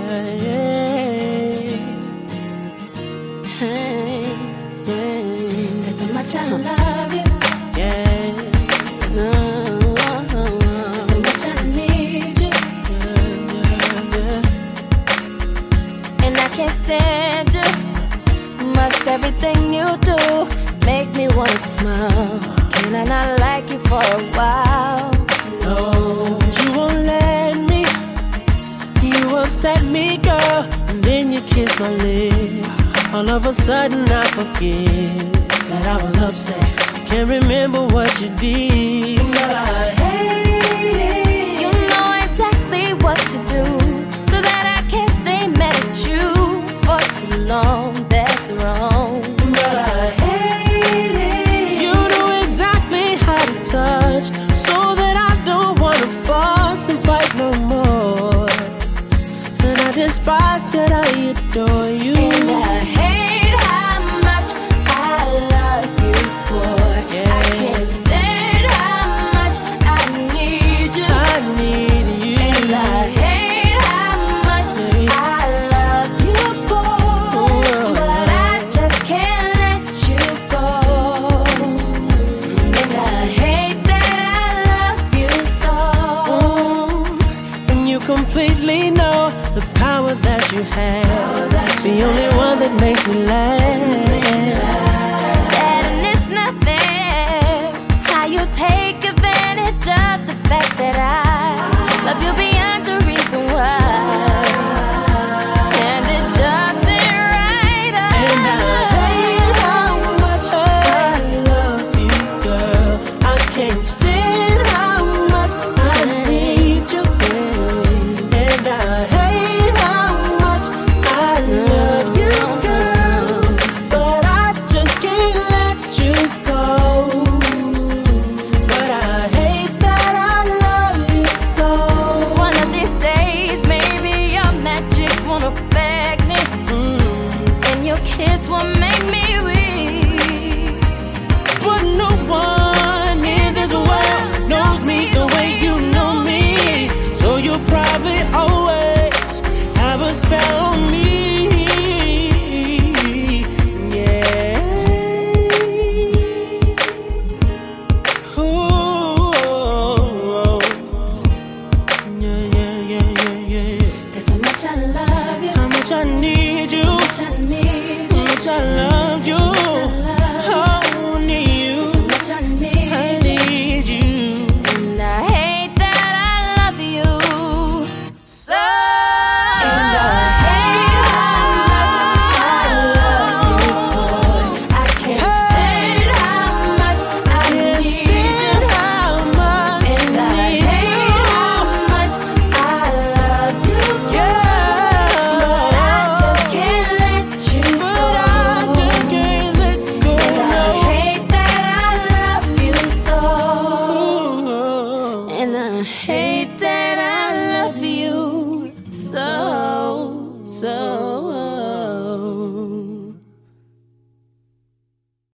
Hey, there's so much I love you. Yeah. There's so much I need you. And I can't stand you. Must everything you do make me wanna smile. Can I not like you for a while? No, but you won't let me. You upset me, girl, and then you kiss my lips. All of a sudden I forget that I was upset. I can't remember what you did, but I hate it. You know exactly what to do, so that I can't stay mad at you for too long. That's wrong, but I hate it. You know exactly how to touch, so that I don't wanna fuss and fight no more. Said I despise, yet I adore you. and I hate how much I love you, boy. I can't stand how much I need you. I need you. And I hate how much I love you, boy. But I just can't let you go. And I hate that I love you so. And you completely know the power that you have. The only one that makes me laugh. Sad and it's not fair how you take advantage of the fact that I love you beyond the reason why. And it just ain't right. And I hate how much I love you, girl. I can't stand how much I need you. And I hate how much I love you, girl. But I just can't let you go. But I hate that I love you so. One of these days, maybe your magic won't affect me, and your kiss will make me weak. But no one in this world knows me the way you know me. So you'll probably always have a spell on me. Yeah. Ooh. Yeah, yeah, yeah, yeah, yeah. There's so much I love you, How much I need you. much I need How you, much I love you. Oh, I need you. so much I need I you. need you. And I hate that I love you so. And I hate how much I love you, boy. I can't stand how much I Can't need stand you. how much And I need hate you. how much I love you, boy. Yeah. But I just can't let you But go. I just can't let go. And I hate that I love you so. No. And I hate that I love you so, so.